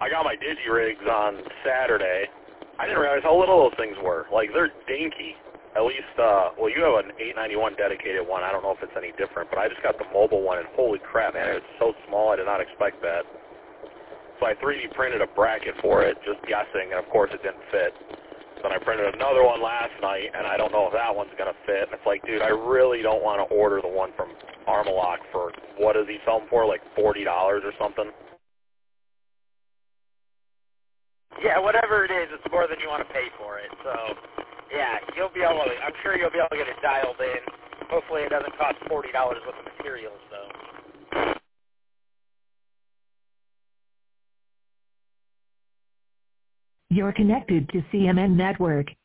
I got my Digi-Rigs on Saturday. I didn't realize how little those things were. Like, they're dinky. At least, well, you have an 891 dedicated one. I don't know if it's any different, but I just got the mobile one, and holy crap, man, it's so small. I did not expect that. So I 3D printed a bracket for it, just guessing, and of course it didn't fit. Then I printed another one last night, and I don't know if that one's going to fit. And it's like, dude, I really don't want to order the one from Armalock for, what does he sell them for, like $40 or something? Yeah, whatever it is, it's more than you want to pay for it. So, yeah, you'll be able to, I'm sure you'll be able to get it dialed in. Hopefully it doesn't cost $40 worth of materials, though. You're connected to CMN Network.